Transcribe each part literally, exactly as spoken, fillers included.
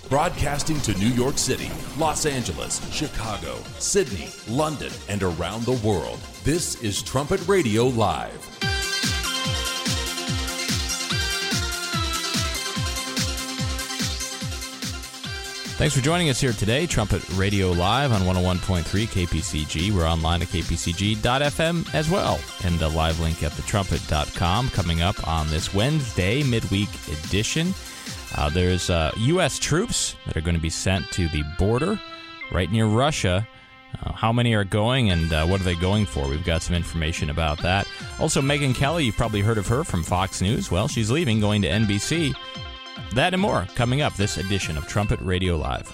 Broadcasting to New York City, Los Angeles, Chicago, Sydney, London, and around the world. This is Trumpet Radio Live. Thanks for joining us here today, Trumpet Radio Live on one oh one point three K P C G. We're online at k p c g dot f m as well, and a live link at the trumpet dot com coming up on this Wednesday midweek edition. Uh, there's uh, U S troops that are going to be sent to the border right near Russia. Uh, how many are going, and uh, what are they going for? We've got some information about that. Also, Megyn Kelly, you've probably heard of her from Fox News. Well, she's leaving, going to N B C. That and more coming up this edition of Trumpet Radio Live.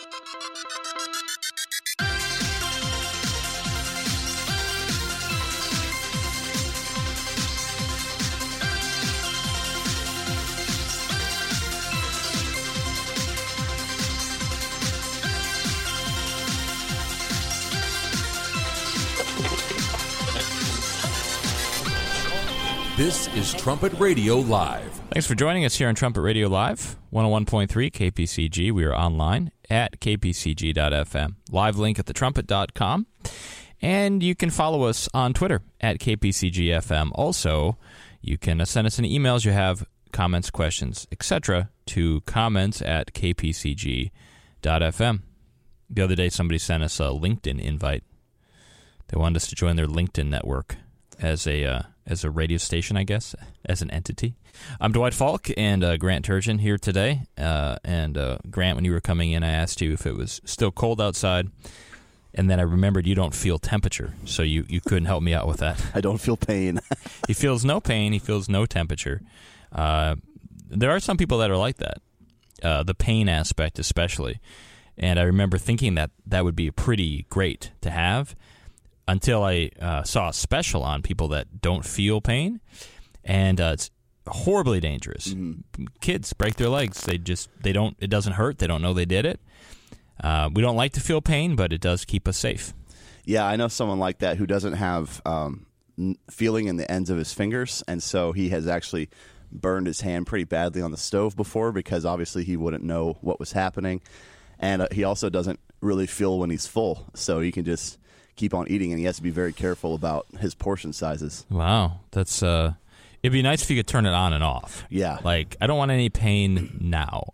This is Trumpet Radio Live. Thanks for joining us here on Trumpet Radio Live, one oh one point three K P C G. We are online at k p c g dot f m. Live link at the trumpet dot com. And you can follow us on Twitter at K P C G F M. Also, you can uh, send us any emails you have, comments, questions, et cetera to comments at k p c g dot f m. The other day, somebody sent us a LinkedIn invite. They wanted us to join their LinkedIn network as a uh, as a radio station, I guess, as an entity. I'm Dwight Falk and uh, Grant Turgeon here today. Uh, and uh, Grant, when you were coming in, I asked you if it was still cold outside, and then I remembered you don't feel temperature, so you, you couldn't help me out with that. I don't feel pain. He feels no pain. He feels no temperature. Uh, there are some people that are like that, uh, the pain aspect especially. And I remember thinking that that would be pretty great to have, until I uh, saw a special on people that don't feel pain, and uh, it's horribly dangerous. Mm-hmm. Kids break their legs. They just they don't. It doesn't hurt. They don't know they did it. Uh, we don't like to feel pain, but it does keep us safe. Yeah, I know someone like that who doesn't have um, feeling in the ends of his fingers, and so he has actually burned his hand pretty badly on the stove before, because obviously he wouldn't know what was happening, and uh, he also doesn't really feel when he's full, so he can just keep on eating, and he has to be very careful about his portion sizes. Wow, that's uh, it'd be nice if you could turn it on and off. Yeah, like I don't want any pain now.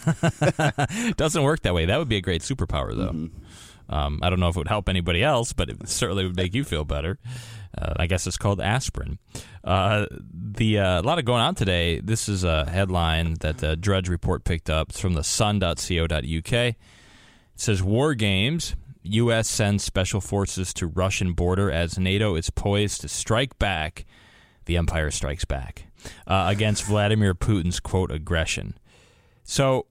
Doesn't work that way. That would be a great superpower, though. Mm-hmm. Um, I don't know if it would help anybody else, but it certainly would make you feel better. Uh, I guess it's called aspirin. Uh, the uh, a lot of going on today. This is a headline that the Drudge Report picked up. It's from the sun dot co dot u k. It says, War Games. U S sends special forces to Russian border as NATO is poised to strike back. The Empire strikes back uh, against Vladimir Putin's, quote, aggression. So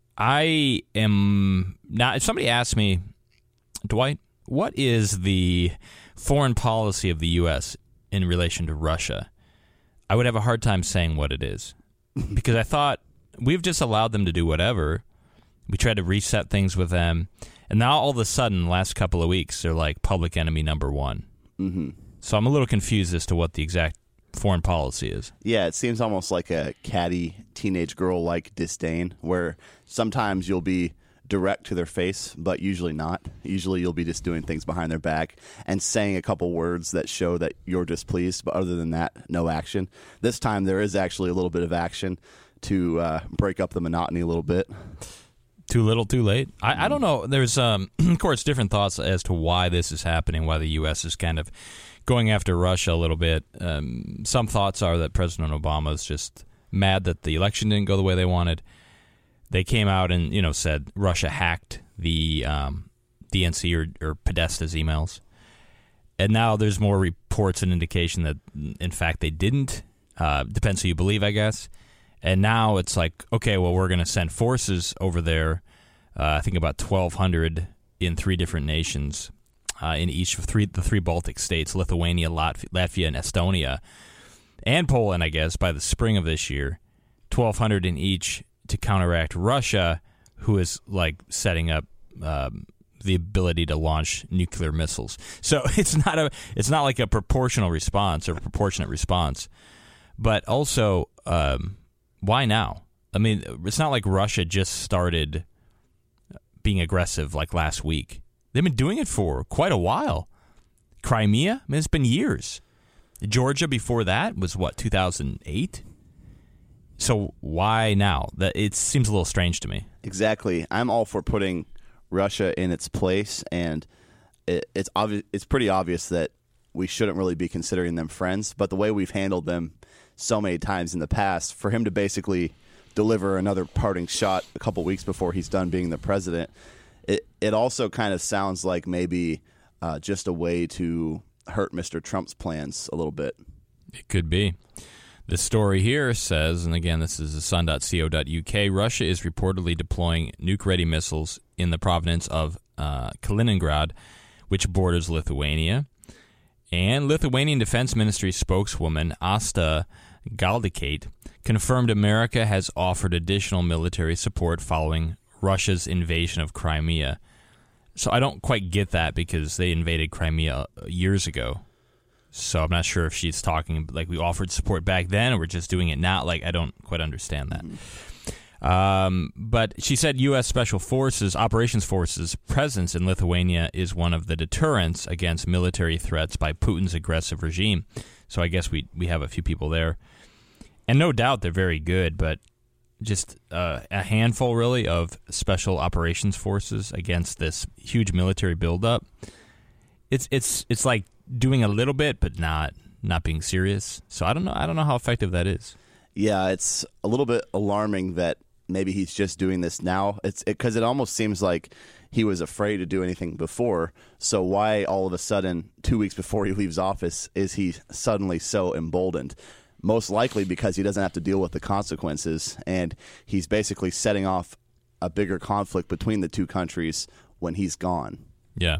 I am not. If somebody asked me, Dwight, what is the foreign policy of the U S in relation to Russia, I would have a hard time saying what it is, because I thought we've just allowed them to do whatever. We tried to reset things with them. And now, all of a sudden, the last couple of weeks, they're like public enemy number one. Mm-hmm. So I'm a little confused as to what the exact foreign policy is. Yeah, it seems almost like a catty teenage girl-like disdain, where sometimes you'll be direct to their face, but usually not. Usually you'll be just doing things behind their back and saying a couple words that show that you're displeased, but other than that, no action. This time, there is actually a little bit of action to uh, break up the monotony a little bit. Too little, too late. I, I don't know. There's, um, of course, different thoughts as to why this is happening, why the U S is kind of going after Russia a little bit. Um, some thoughts are that President Obama is just mad that the election didn't go the way they wanted. They came out and, you know, said Russia hacked the um, D N C or, or Podesta's emails. And now there's more reports and indication that, in fact, they didn't. Uh, depends who you believe, I guess. And now it's like, okay, well, we're going to send forces over there, uh, I think about twelve hundred in three different nations, uh, in each of three the three Baltic states, Lithuania, Lat- Latvia, and Estonia, and Poland, I guess, by the spring of this year, twelve hundred in each to counteract Russia, who is, like, setting up um, the ability to launch nuclear missiles. So it's not a it's not like a proportional response or proportionate response, but also... Um, Why now? I mean, it's not like Russia just started being aggressive like last week. They've been doing it for quite a while. Crimea, I mean, it's been years. Georgia before that was, what, two thousand eight? So why now? That it seems a little strange to me. Exactly. I'm all for putting Russia in its place, and it, it's obvious. It's pretty obvious that we shouldn't really be considering them friends. But the way we've handled them so many times in the past, for him to basically deliver another parting shot a couple weeks before he's done being the president, it it also kind of sounds like maybe uh, just a way to hurt Mister Trump's plans a little bit. It could be. The story here says, and again, this is the sun dot co dot u k, Russia is reportedly deploying nuke-ready missiles in the province of uh, Kaliningrad, which borders Lithuania. And Lithuanian Defense Ministry spokeswoman Asta Galdikate confirmed America has offered additional military support following Russia's invasion of Crimea. So I don't quite get that because they invaded Crimea years ago. So I'm not sure if she's talking like we offered support back then or we're just doing it now. Like, I don't quite understand that. Mm-hmm. Um, but she said U S Special Forces, Operations Forces presence in Lithuania is one of the deterrents against military threats by Putin's aggressive regime. So I guess we, we have a few people there. And no doubt they're very good, but just uh, a handful, really, of Special Operations Forces against this huge military buildup. It's it's it's like doing a little bit, but not not being serious. So I don't know. I don't know how effective that is. Yeah, it's a little bit alarming that maybe he's just doing this now. It's because it, it almost seems like he was afraid to do anything before. So why all of a sudden, two weeks before he leaves office, is he suddenly so emboldened? Most likely because he doesn't have to deal with the consequences, and he's basically setting off a bigger conflict between the two countries when he's gone. Yeah.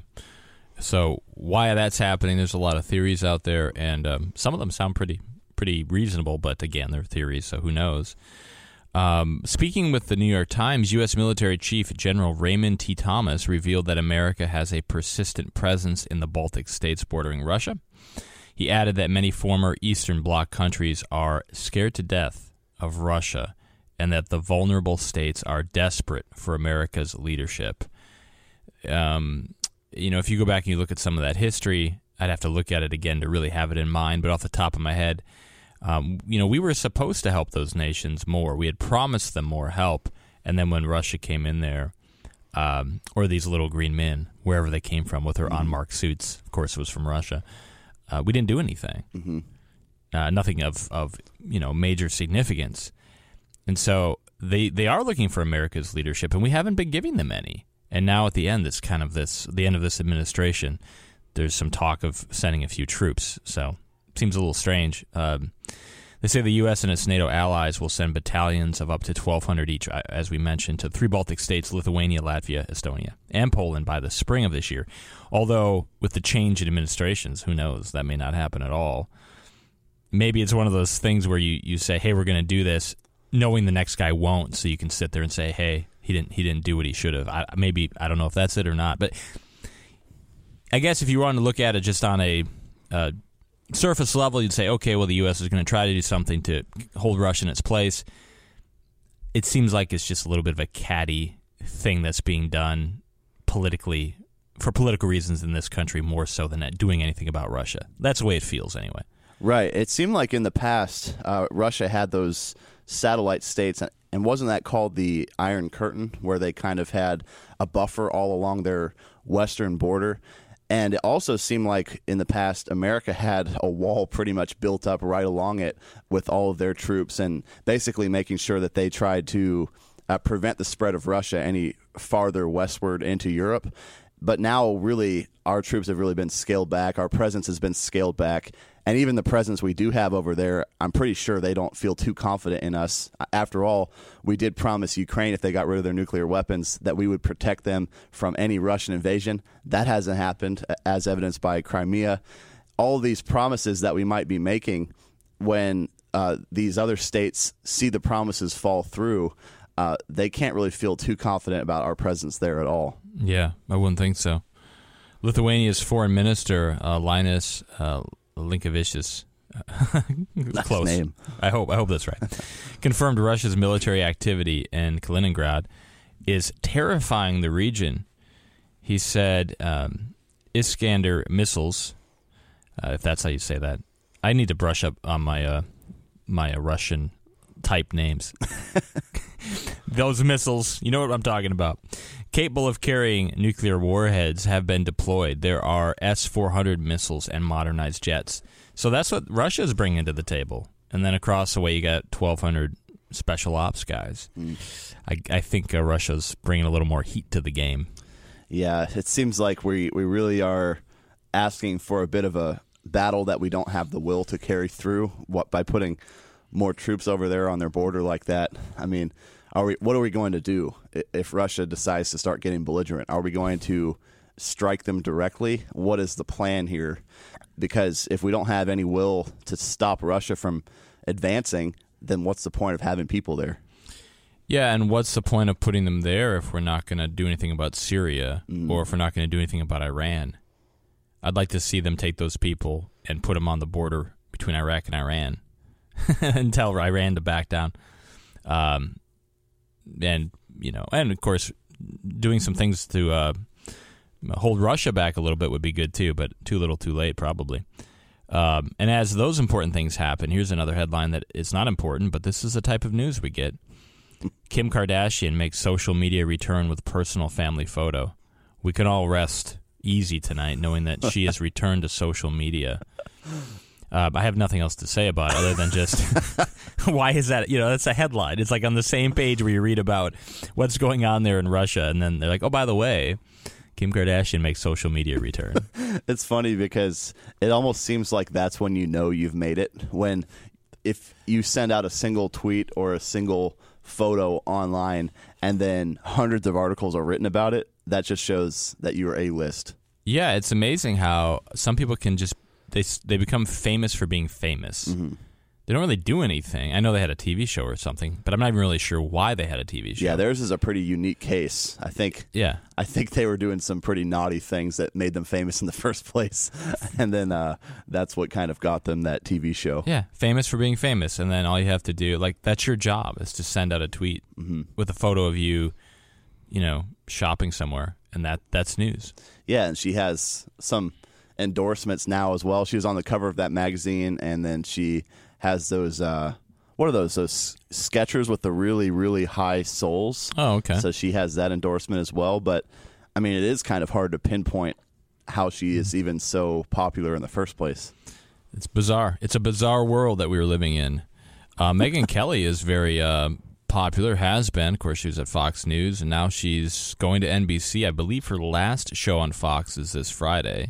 So why that's happening, there's a lot of theories out there, and um, some of them sound pretty pretty reasonable, but again, they're theories, so who knows. Um, speaking with the New York Times, U S Military Chief General Raymond T. Thomas revealed that America has a persistent presence in the Baltic states bordering Russia. He added that many former Eastern Bloc countries are scared to death of Russia and that the vulnerable states are desperate for America's leadership. Um, you know, if you go back and you look at some of that history, I'd have to look at it again to really have it in mind. But off the top of my head, um, you know, we were supposed to help those nations more. We had promised them more help. And then when Russia came in there, um, or these little green men, wherever they came from with their mm-hmm. unmarked suits, of course it was from Russia, uh, we didn't do anything. Mm-hmm. Uh, nothing of, of, you know, major significance. And so they they are looking for America's leadership, and we haven't been giving them any. And now at the end, it's kind of this, the end of this administration, there's some talk of sending a few troops. So it seems a little strange. Um, they say the U S and its NATO allies will send battalions of up to twelve hundred each, as we mentioned, to three Baltic states, Lithuania, Latvia, Estonia, and Poland by the spring of this year. Although with the change in administrations, who knows, that may not happen at all. Maybe it's one of those things where you, you say, hey, we're going to do this, knowing the next guy won't, so you can sit there and say, hey, he didn't he didn't do what he should have. I, maybe, I don't know if that's it or not. But I guess if you wanted to look at it just on a uh, surface level, you'd say, okay, well, the U S is going to try to do something to hold Russia in its place. It seems like it's just a little bit of a catty thing that's being done politically, for political reasons in this country, more so than doing anything about Russia. That's the way it feels anyway. Right. It seemed like in the past, uh, Russia had those satellite states, and wasn't that called the Iron Curtain, where they kind of had a buffer all along their western border? And it also seemed like in the past, America had a wall pretty much built up right along it with all of their troops, and basically making sure that they tried to uh, prevent the spread of Russia any farther westward into Europe. But now, really, our troops have really been scaled back. Our presence has been scaled back. And even the presence we do have over there, I'm pretty sure they don't feel too confident in us. After all, we did promise Ukraine, if they got rid of their nuclear weapons, that we would protect them from any Russian invasion. That hasn't happened, as evidenced by Crimea. All of these promises that we might be making, when uh, these other states see the promises fall through, uh, they can't really feel too confident about our presence there at all. Yeah, I wouldn't think so. Lithuania's foreign minister, uh, Linus uh, Linkevicius, nice close. Name. I hope I hope that's right. Confirmed Russia's military activity in Kaliningrad. is terrifying the region. He said um, Iskander missiles, uh, if that's how you say that. I need to brush up on my uh, my uh, Russian type names. Those missiles, you know what I'm talking about. Capable of carrying nuclear warheads have been deployed. There are S four hundred missiles and modernized jets. So that's what Russia's bringing to the table. And then across the way, you got twelve hundred special ops guys. Mm. I, I think uh, Russia's bringing a little more heat to the game. Yeah, it seems like we, we really are asking for a bit of a battle that we don't have the will to carry through. What by putting more troops over there on their border like that? I mean, are we? What are we going to do if Russia decides to start getting belligerent? Are we going to strike them directly? What is the plan here? Because if we don't have any will to stop Russia from advancing, then what's the point of having people there? Yeah, and what's the point of putting them there if we're not going to do anything about Syria mm. or if we're not going to do anything about Iran? I'd like to see them take those people and put them on the border between Iraq and Iran and tell Iran to back down. Um, and, you know, and of course, doing some things to uh, hold Russia back a little bit would be good too, but too little too late probably. Um, and as those important things happen, here's another headline that is not important, but this is the type of news we get. Kim Kardashian makes social media return with personal family photo. We can all rest easy tonight knowing that she has returned to social media. Uh, I have nothing else to say about it other than just why is that? You know, that's a headline. It's like on the same page where you read about what's going on there in Russia, and then they're like, oh, by the way, Kim Kardashian makes social media return. It's funny because it almost seems like that's when you know you've made it. When if you send out a single tweet or a single photo online and then hundreds of articles are written about it, that just shows that you are A-list. Yeah, it's amazing how some people can just they they become famous for being famous. Mm-hmm. They don't really do anything. I know they had a T V show or something, but I'm not even really sure why they had a T V show. Yeah, theirs is a pretty unique case. I think. Yeah, I think they were doing some pretty naughty things that made them famous in the first place, and then uh, that's what kind of got them that T V show. Yeah, famous for being famous, and then all you have to do, like, that's your job, is to send out a tweet mm-hmm. with a photo of you, you know, shopping somewhere, and that that's news. Yeah, and she has some endorsements now as well. She was on the cover of that magazine, and then she has those, uh, what are those, those Skechers with the really, really high soles. Oh, okay. So she has that endorsement as well. But, I mean, it is kind of hard to pinpoint how she is even so popular in the first place. It's bizarre. It's a bizarre world that we were living in. Uh, Megyn Kelly is very uh, popular, has been. Of course, she was at Fox News, and now she's going to N B C. I believe her last show on Fox is this Friday.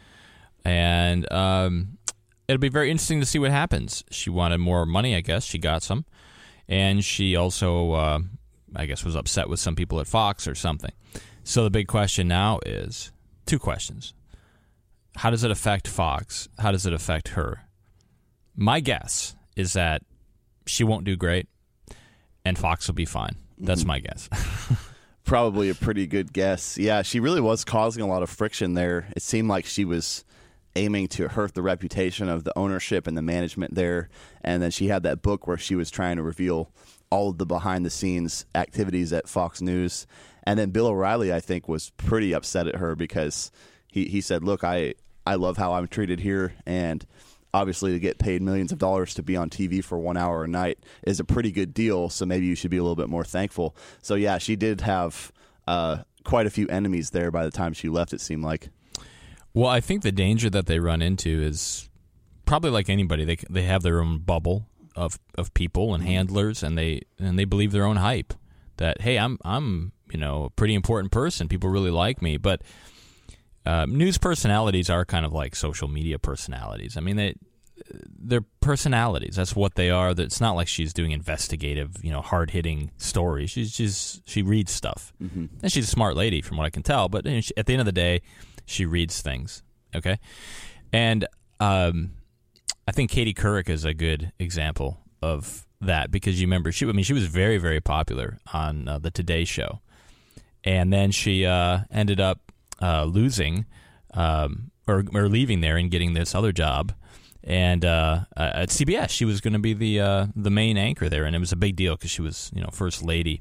And um, it'll be very interesting to see what happens. She wanted more money, I guess. She got some. And she also, uh, I guess, was upset with some people at Fox or something. So the big question now is, two questions. How does it affect Fox? How does it affect her? My guess is that she won't do great, and Fox will be fine. That's my guess. Probably a pretty good guess. Yeah, she really was causing a lot of friction there. It seemed like she was aiming to hurt the reputation of the ownership and the management there. And then she had that book where she was trying to reveal all of the behind-the-scenes activities at Fox News. And then Bill O'Reilly, I think, was pretty upset at her because he, he said, look, I, I love how I'm treated here, and obviously to get paid millions of dollars to be on T V for one hour a night is a pretty good deal, so maybe you should be a little bit more thankful. So, yeah, she did have uh, quite a few enemies there by the time she left, it seemed like. Well, I think the danger that they run into is probably like anybody. They they have their own bubble of, of people and handlers, and they and they believe their own hype that, hey, I'm I'm you know a pretty important person. People really like me. But uh, news personalities are kind of like social media personalities. I mean, they they're personalities. That's what they are. It's not like she's doing investigative, you know, hard hitting stories. She's just she reads stuff, mm-hmm. and she's a smart lady from what I can tell. But you know, she, at the end of the day, she reads things, okay? And um, I think Katie Couric is a good example of that because you remember, she I mean, she was very, very popular on uh, the Today Show. And then she uh, ended up uh, losing um, or, or leaving there and getting this other job. And uh, at C B S, she was going to be the uh, the main anchor there, and it was a big deal because she was, you know, first lady.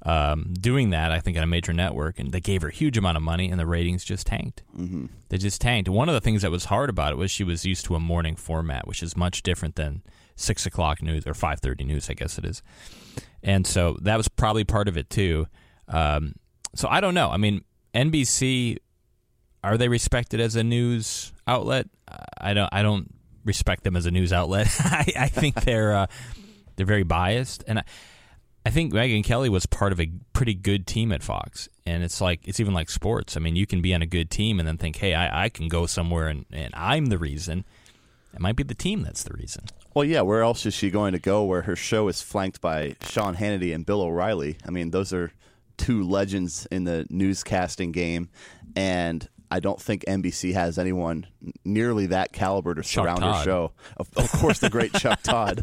um, doing that, I think, on a major network, and they gave her a huge amount of money, and the ratings just tanked. Mm-hmm. They just tanked. One of the things that was hard about it was she was used to a morning format, which is much different than six o'clock news or five thirty news, I guess it is. And so that was probably part of it, too. Um, so I don't know. I mean, N B C, are they respected as a news outlet? I don't I don't respect them as a news outlet. I, I think they're uh, they're very biased. And I, I think Megyn Kelly was part of a pretty good team at Fox. And it's like it's even like sports. I mean, you can be on a good team and then think, hey, I, I can go somewhere and, and I'm the reason. It might be the team that's the reason. Well, yeah, where else is she going to go where her show is flanked by Sean Hannity and Bill O'Reilly? I mean, those are two legends in the newscasting game, and I don't think N B C has anyone nearly that caliber to surround her show. Of, of course, the great Chuck Todd,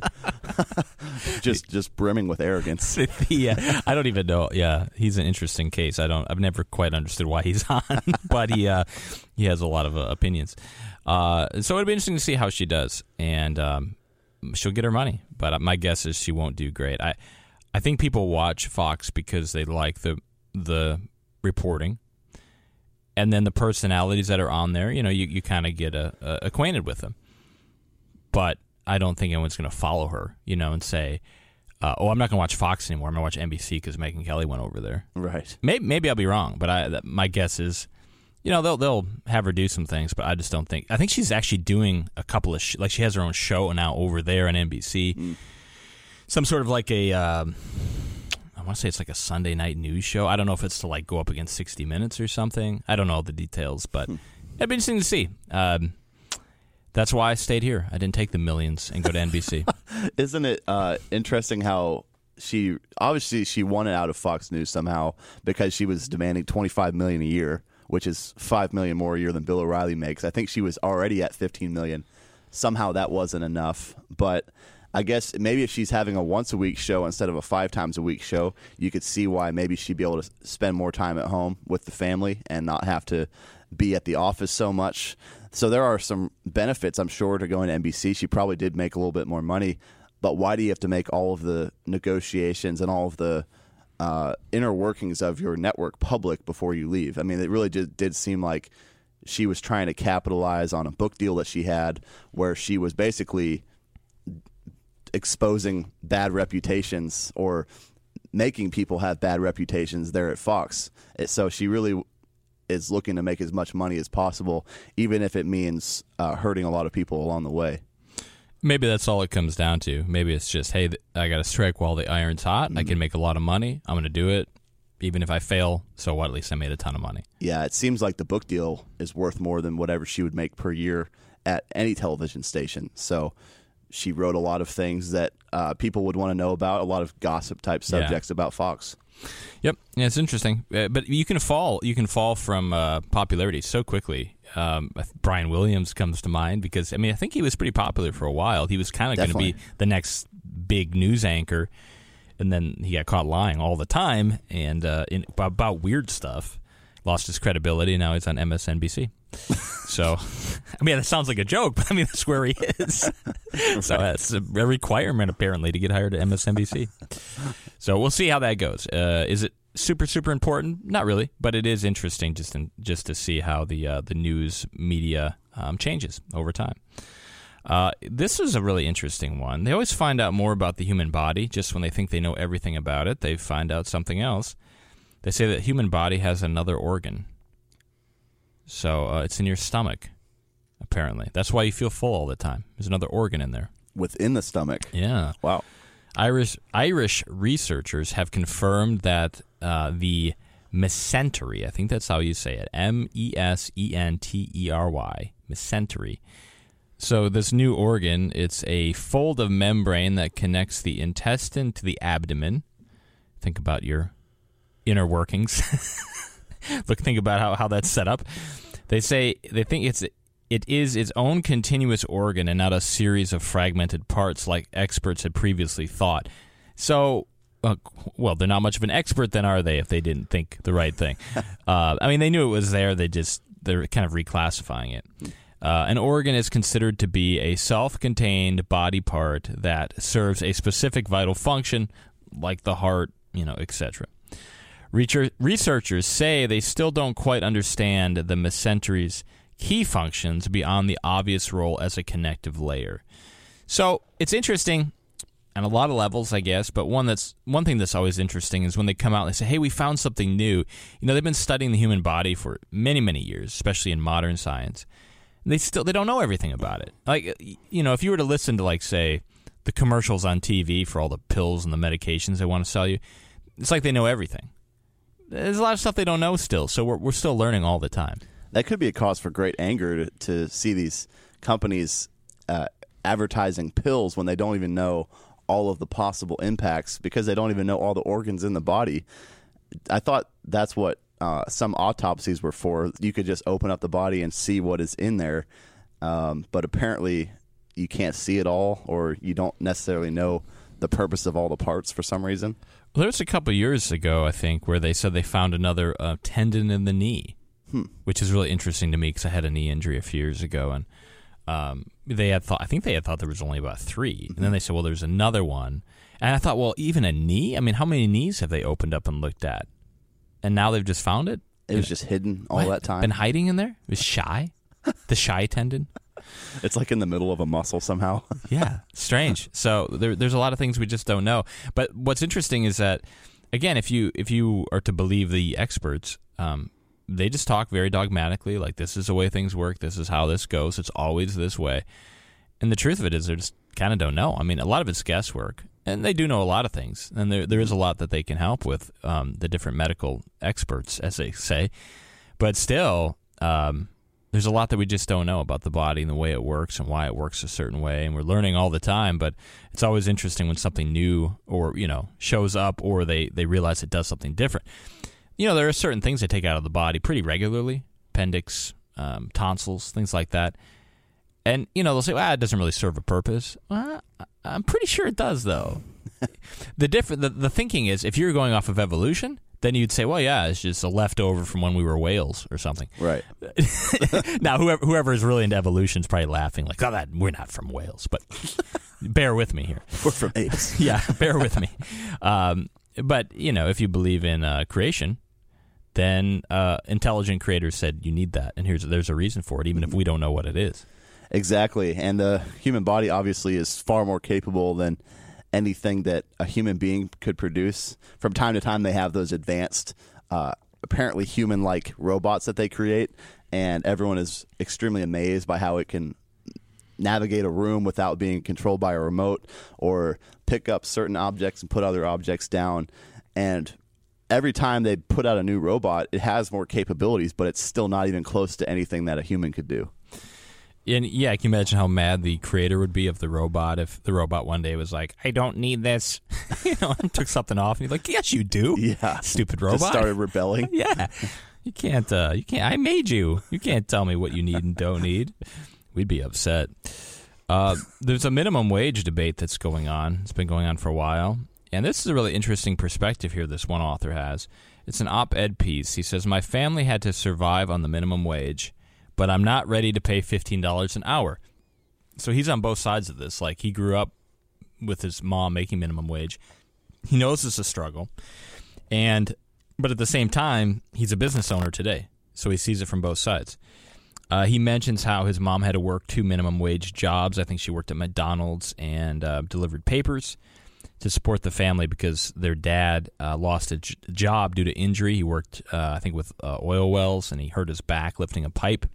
just just brimming with arrogance. Yeah, I don't even know. Yeah, he's an interesting case. I don't. I've never quite understood why he's on, but he uh, he has a lot of uh, opinions. Uh, so it'll be interesting to see how she does, and um, she'll get her money. But my guess is she won't do great. I I think people watch Fox because they like the the reporting. And then the personalities that are on there, you know, you, you kind of get a, a, acquainted with them. But I don't think anyone's going to follow her, you know, and say, uh, oh, I'm not going to watch Fox anymore. I'm going to watch N B C because Megyn Kelly went over there. Right. Maybe, maybe I'll be wrong, but I, my guess is, you know, they'll they'll have her do some things, but I just don't think. I think she's actually doing a couple of, sh- like she has her own show now over there on N B C. Mm. Some sort of like a... Um, I want to say it's like a Sunday night news show. I don't know if it's to like go up against sixty minutes or something. I don't know all the details, but hmm. it'd be interesting to see. Um, that's why I stayed here. I didn't take the millions and go to N B C. Isn't it uh, interesting how she obviously she won it out of Fox News somehow because she was demanding twenty-five million dollars a year, which is five million dollars more a year than Bill O'Reilly makes. I think she was already at fifteen million dollars. Somehow that wasn't enough, but I guess maybe if she's having a once-a-week show instead of a five-times-a-week show, you could see why maybe she'd be able to spend more time at home with the family and not have to be at the office so much. So there are some benefits, I'm sure, to going to N B C. She probably did make a little bit more money, but why do you have to make all of the negotiations and all of the uh, inner workings of your network public before you leave? I mean, it really did, did seem like she was trying to capitalize on a book deal that she had where she was basically exposing bad reputations or making people have bad reputations there at Fox. So she really is looking to make as much money as possible, even if it means uh, hurting a lot of people along the way. Maybe that's all it comes down to. Maybe it's just, hey, I got to strike while the iron's hot. Mm-hmm. I can make a lot of money. I'm going to do it. Even if I fail, so what? At least I made a ton of money. Yeah, it seems like the book deal is worth more than whatever she would make per year at any television station. So she wrote a lot of things that uh, people would want to know about, a lot of gossip-type subjects yeah. about Fox. Yep, yeah, it's interesting. Uh, but you can fall you can fall from uh, popularity so quickly. Um, Brian Williams comes to mind because, I mean, I think he was pretty popular for a while. He was kind of going to be the next big news anchor, and then he got caught lying all the time and uh, in, about, about weird stuff. Lost his credibility, and now he's on M S N B C. So, I mean, that sounds like a joke, but I mean, that's where he is. So that's a requirement, apparently, to get hired at M S N B C. So we'll see how that goes. Uh, is it super, super important? Not really, but it is interesting just in, just to see how the uh, the news media um, changes over time. Uh, this is a really interesting one. They always find out more about the human body just when they think they know everything about it. They find out something else. They say that the human body has another organ. So uh, it's in your stomach, apparently. That's why you feel full all the time. There's another organ in there. Within the stomach? Yeah. Wow. Irish Irish researchers have confirmed that uh, the mesentery, I think that's how you say it, M E S E N T E R Y, mesentery. So this new organ, it's a fold of membrane that connects the intestine to the abdomen. Think about your inner workings. Look, think about how, how that's set up. They say they think it's it is its own continuous organ and not a series of fragmented parts like experts had previously thought. So, uh, well, they're not much of an expert then, are they, if they didn't think the right thing? uh, I mean, they knew it was there. They just, they're kind of reclassifying it. Uh, an organ is considered to be a self-contained body part that serves a specific vital function like the heart, you know, et cetera. Researchers say they still don't quite understand the mesentery's key functions beyond the obvious role as a connective layer. So it's interesting on a lot of levels, I guess, but one that's one thing that's always interesting is when they come out and they say, hey, we found something new. You know, they've been studying the human body for many, many years, especially in modern science. And they still they don't know everything about it. Like, you know, if you were to listen to, like, say, the commercials on T V for all the pills and the medications they want to sell you, it's like they know everything. There's a lot of stuff they don't know still, so we're we're still learning all the time. That could be a cause for great anger to, to see these companies uh, advertising pills when they don't even know all of the possible impacts because they don't even know all the organs in the body. I thought that's what uh, some autopsies were for. You could just open up the body and see what is in there, um, but apparently you can't see it all, or you don't necessarily know the purpose of all the parts for some reason. Well, there was a couple of years ago, I think, where they said they found another uh, tendon in the knee, hmm. which is really interesting to me because I had a knee injury a few years ago, and um, they had thought I think they had thought there was only about three, mm-hmm. and then they said, well, there's another one, and I thought, well, even a knee? I mean, how many knees have they opened up and looked at? And now they've just found it? It was just hidden all what? that time. Been hiding in there? It was shy? The shy tendon? It's like in the middle of a muscle somehow. Yeah, strange. So there, there's a lot of things we just don't know. But what's interesting is that, again, if you if you are to believe the experts, um, they just talk very dogmatically, like this is the way things work, this is how this goes, it's always this way. And the truth of it is they just kind of don't know. I mean, a lot of it's guesswork, and they do know a lot of things, and there there is a lot that they can help with, um, the different medical experts, as they say. But still... Um, There's a lot that we just don't know about the body and the way it works and why it works a certain way, and we're learning all the time, but it's always interesting when something new or, you know, shows up or they, they realize it does something different. You know, there are certain things they take out of the body pretty regularly, appendix, um, tonsils, things like that. And, you know, they'll say, well, it doesn't really serve a purpose. Well, I'm pretty sure it does, though. the, diff- the, the thinking is, if you're going off of evolution, then you'd say, well, yeah, it's just a leftover from when we were whales or something. Right. Now, whoever whoever is really into evolution is probably laughing like, oh, that we're not from whales, but bear with me here. We're from apes. Yeah, bear with me. Um, but, you know, if you believe in uh, creation, then uh, intelligent creators said you need that, and here's there's a reason for it, even if we don't know what it is. Exactly, and the human body obviously is far more capable than anything that a human being could produce. From time to time, they have those advanced, uh, apparently human-like robots that they create, and everyone is extremely amazed by how it can navigate a room without being controlled by a remote or pick up certain objects and put other objects down. And every time they put out a new robot, it has more capabilities, but it's still not even close to anything that a human could do. And yeah, can you imagine how mad the creator would be of the robot if the robot one day was like, I don't need this, you know, and took something off, and he's like, yes, you do. Yeah, stupid robot. Just started rebelling. Yeah, you can't. Uh, you can't. I made you. You can't tell me what you need and don't need. We'd be upset. Uh, there's a minimum wage debate that's going on. It's been going on for a while, and this is a really interesting perspective here. This one author has. It's an op-ed piece. He says, my family had to survive on the minimum wage, but I'm not ready to pay fifteen dollars an hour. So he's on both sides of this. Like, he grew up with his mom making minimum wage. He knows it's a struggle. And but at the same time, he's a business owner today. So he sees it from both sides. Uh, he mentions how his mom had to work two minimum wage jobs. I think she worked at McDonald's and uh, delivered papers to support the family because their dad uh, lost a j- job due to injury. He worked, uh, I think, with uh, oil wells, and he hurt his back lifting a pipe.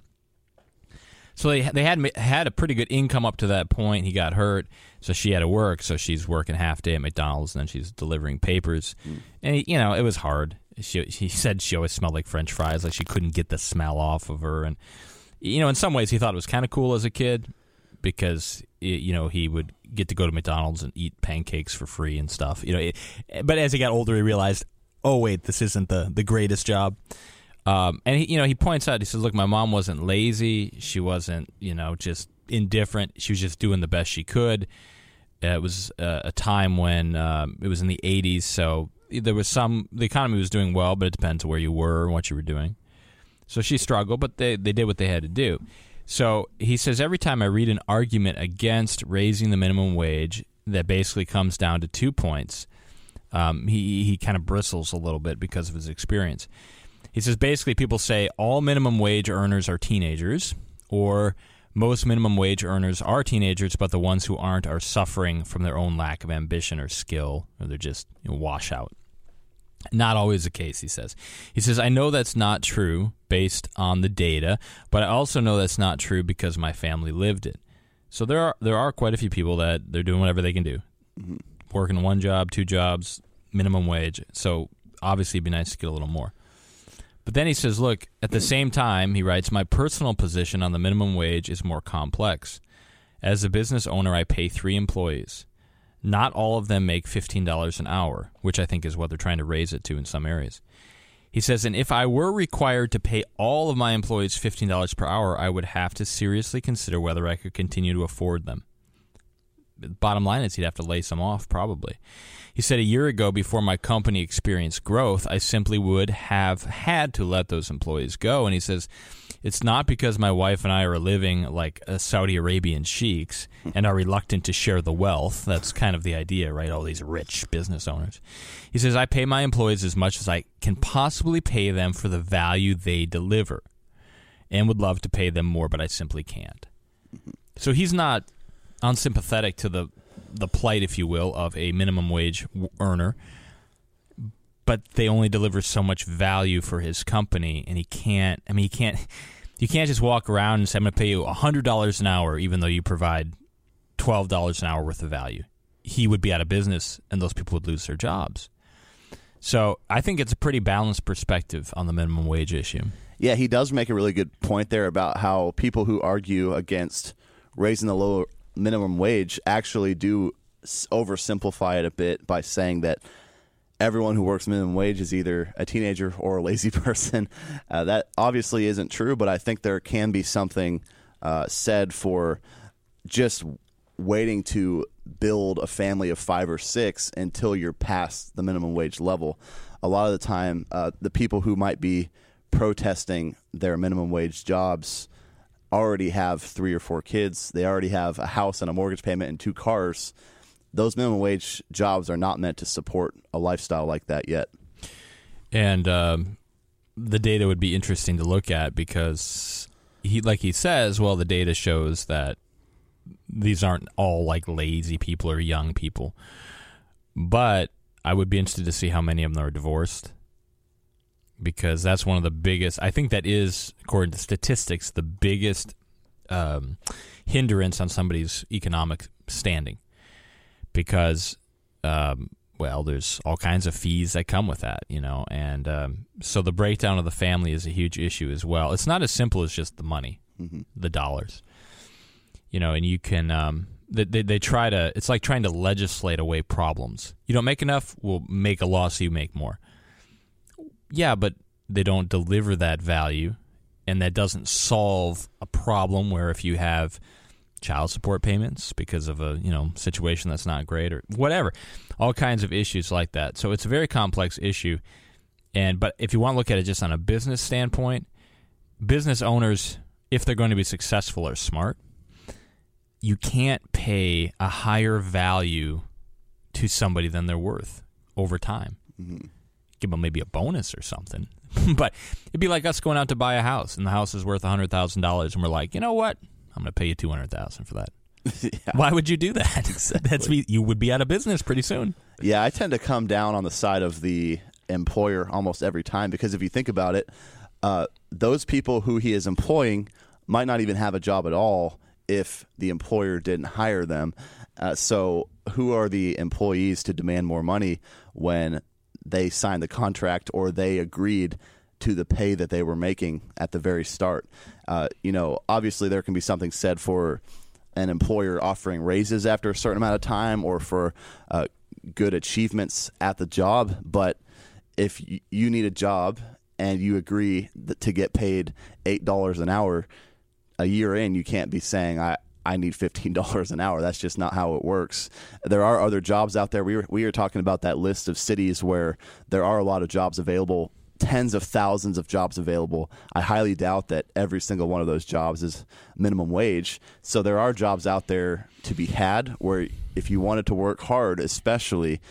So they they had had a pretty good income up to that point. He got hurt, so she had to work. So she's working half day at McDonald's, and then she's delivering papers. Mm. And he, you know, it was hard. She he said she always smelled like French fries, like she couldn't get the smell off of her. And you know, in some ways, he thought it was kind of cool as a kid because you know he would get to go to McDonald's and eat pancakes for free and stuff. You know, it, but as he got older, he realized, oh wait, this isn't the the greatest job. Um, and he, you know, he points out, he says, look, my mom wasn't lazy. She wasn't, you know, just indifferent. She was just doing the best she could. Uh, it was uh, a time when um, it was in the eighties, so there was some, the economy was doing well, but it depends where you were and what you were doing. So she struggled, but they, they did what they had to do. So he says, every time I read an argument against raising the minimum wage that basically comes down to two points, um, he, he kind of bristles a little bit because of his experience. He says basically people say all minimum wage earners are teenagers, or most minimum wage earners are teenagers, but the ones who aren't are suffering from their own lack of ambition or skill, or they're just, you know, washout. Not always the case, he says. He says, I know that's not true based on the data, but I also know that's not true because my family lived it. So there are there are quite a few people that they're doing whatever they can do. Mm-hmm. Working one job, two jobs, minimum wage. So obviously it'd be nice to get a little more. But then he says, look, at the same time, he writes, my personal position on the minimum wage is more complex. As a business owner, I pay three employees. Not all of them make fifteen dollars an hour, which I think is what they're trying to raise it to in some areas. He says, and if I were required to pay all of my employees fifteen dollars per hour, I would have to seriously consider whether I could continue to afford them. Bottom line is he'd have to lay some off, probably. He said, a year ago, before my company experienced growth, I simply would have had to let those employees go. And he says, it's not because my wife and I are living like a Saudi Arabian sheiks and are reluctant to share the wealth. That's kind of the idea, right? All these rich business owners. He says, I pay my employees as much as I can possibly pay them for the value they deliver, and would love to pay them more, but I simply can't. So he's not unsympathetic to the the plight, if you will, of a minimum wage earner, but they only deliver so much value for his company, and he can't, I mean, he can't, you can't just walk around and say, I'm going to pay you one hundred dollars an hour, even though you provide twelve dollars an hour worth of value. He would be out of business, and those people would lose their jobs. So I think it's a pretty balanced perspective on the minimum wage issue. Yeah, he does make a really good point there about how people who argue against raising the lower minimum wage actually do oversimplify it a bit by saying that everyone who works minimum wage is either a teenager or a lazy person. Uh, that obviously isn't true, but I think there can be something uh, said for just waiting to build a family of five or six until you're past the minimum wage level. A lot of the time, uh, the people who might be protesting their minimum wage jobs already have three or four kids. They already have a house and a mortgage payment and two cars. Those minimum wage jobs are not meant to support a lifestyle like that yet. And um, the data would be interesting to look at because, he, like he says, well, the data shows that these aren't all like lazy people or young people. But I would be interested to see how many of them are divorced, because that's one of the biggest, I think that is, according to statistics, the biggest um, hindrance on somebody's economic standing. Because, um, well, there's all kinds of fees that come with that, you know, and um, so the breakdown of the family is a huge issue as well. It's not as simple as just the money, mm-hmm. the dollars, you know, and you can, um, they, they, they try to, it's like trying to legislate away problems. You don't make enough, we'll make a law so you make more. Yeah, but they don't deliver that value, and that doesn't solve a problem where if you have child support payments because of a, you know, situation that's not great or whatever, all kinds of issues like that. So it's a very complex issue. And but if you want to look at it just on a business standpoint, business owners, if they're going to be successful, are smart. You can't pay a higher value to somebody than they're worth over time. Mm-hmm. Give them maybe a bonus or something. But it'd be like us going out to buy a house, and the house is worth one hundred thousand dollars, and we're like, you know what? I'm going to pay you two hundred thousand dollars for that. Yeah. Why would you do that? Exactly. That's you would be out of business pretty soon. Yeah, I tend to come down on the side of the employer almost every time, because if you think about it, uh, those people who he is employing might not even have a job at all if the employer didn't hire them. Uh, so who are the employees to demand more money when they signed the contract or they agreed to the pay that they were making at the very start? Uh, you know, obviously there can be something said for an employer offering raises after a certain amount of time or for uh, good achievements at the job. But if y- you need a job and you agree that to get paid eight dollars an hour a year in, you can't be saying, I, I need fifteen dollars an hour. That's just not how it works. There are other jobs out there. We were, we were talking about that list of cities where there are a lot of jobs available, tens of thousands of jobs available. I highly doubt that every single one of those jobs is minimum wage. So there are jobs out there to be had where if you wanted to work hard, especially,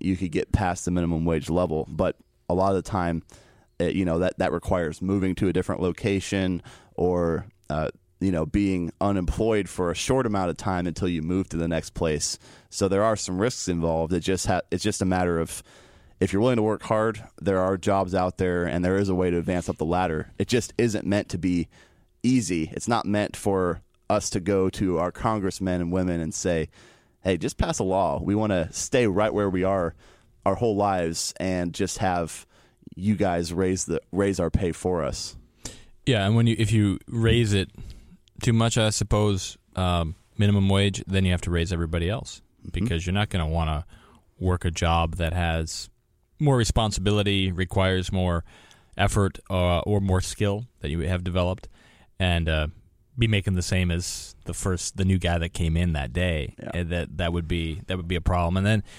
you could get past the minimum wage level. But a lot of the time, it, you know, that, that requires moving to a different location or, uh, you know, being unemployed for a short amount of time until you move to the next place. So there are some risks involved. It just ha- it's just a matter of, if you're willing to work hard, there are jobs out there and there is a way to advance up the ladder. It just isn't meant to be easy. It's not meant for us to go to our congressmen and women and say, hey, just pass a law. We want to stay right where we are our whole lives and just have you guys raise the raise our pay for us. Yeah, and when you if you raise it too much, I suppose, um, minimum wage, then you have to raise everybody else because mm-hmm. you're not going to want to work a job that has more responsibility, requires more effort uh, or more skill that you have developed, and uh, be making the same as the first, the new guy that came in that day. Yeah. And that that would be that would be a problem. And then,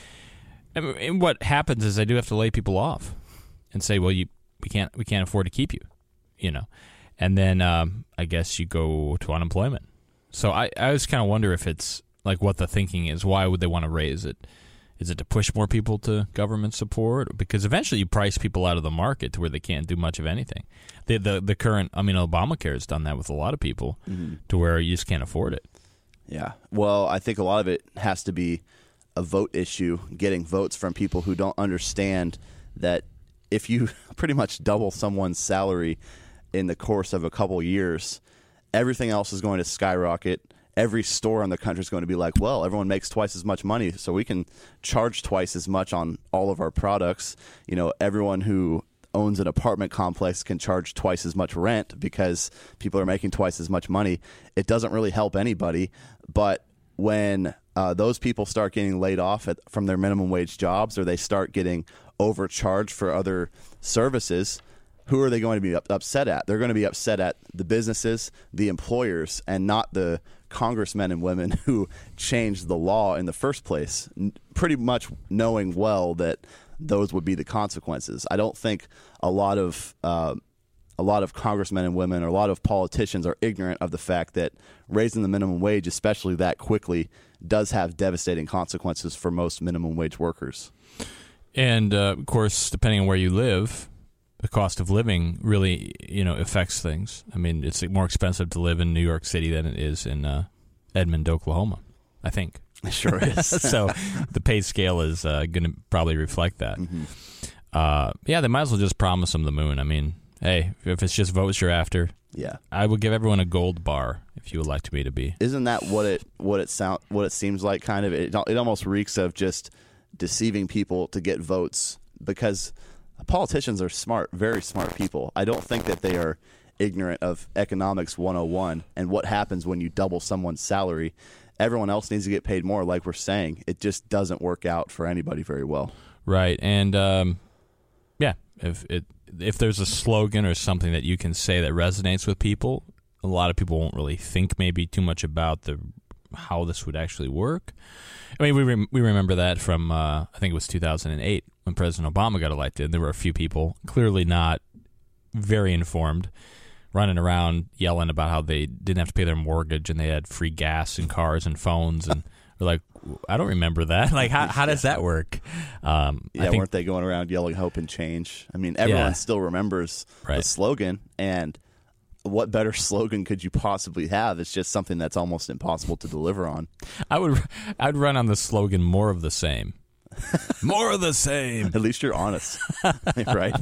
and what happens is I do have to lay people off and say, well, you we can't we can't afford to keep you, you know. And then um, I guess you go to unemployment. So I, I always kind of wonder if it's like what the thinking is. Why would they want to raise it? Is it to push more people to government support? Because eventually you price people out of the market to where they can't do much of anything. The the, the current, I mean, Obamacare has done that with a lot of people mm-hmm. to where you just can't afford it. Yeah. Well, I think a lot of it has to be a vote issue, getting votes from people who don't understand that if you pretty much double someone's salary in the course of a couple years, everything else is going to skyrocket. Every store in the country is going to be like, well, everyone makes twice as much money, so we can charge twice as much on all of our products. You know, everyone who owns an apartment complex can charge twice as much rent because people are making twice as much money. It doesn't really help anybody. But when uh, those people start getting laid off at, from their minimum wage jobs, or they start getting overcharged for other services, who are they going to be up, upset at? They're going to be upset at the businesses, the employers, and not the congressmen and women who changed the law in the first place, pretty much knowing well that those would be the consequences. I don't think a lot of uh, a lot of congressmen and women or a lot of politicians are ignorant of the fact that raising the minimum wage, especially that quickly, does have devastating consequences for most minimum wage workers. And, uh, of course, depending on where you live, the cost of living really, you know, affects things. I mean, it's more expensive to live in New York City than it is in uh, Edmond, Oklahoma, I think. It sure is. So the pay scale is uh, going to probably reflect that. Mm-hmm. Uh, yeah, they might as well just promise them the moon. I mean, hey, if it's just votes you're after, yeah, I would give everyone a gold bar if you would like me to be. Isn't that what it what it sound what it seems like? Kind of, it it almost reeks of just deceiving people to get votes, because politicians are smart, very smart people. I don't think that they are ignorant of economics one oh one and what happens when you double someone's salary. Everyone else needs to get paid more, like we're saying. It just doesn't work out for anybody very well. Right. And, um, yeah, if it if there's a slogan or something that you can say that resonates with people, a lot of people won't really think maybe too much about the how this would actually work. I mean, we rem- we remember that from, uh, I think it was two thousand eight when President Obama got elected. There were a few people, clearly not very informed, running around yelling about how they didn't have to pay their mortgage and they had free gas and cars and phones. And we're like, I don't remember that. Like, how how does that work? Um, yeah, I think, weren't they going around yelling hope and change? I mean, everyone yeah. still remembers right. the slogan, and what better slogan could you possibly have? It's just something that's almost impossible to deliver on. I would I'd run on the slogan, more of the same. More of the same. At least you're honest, right?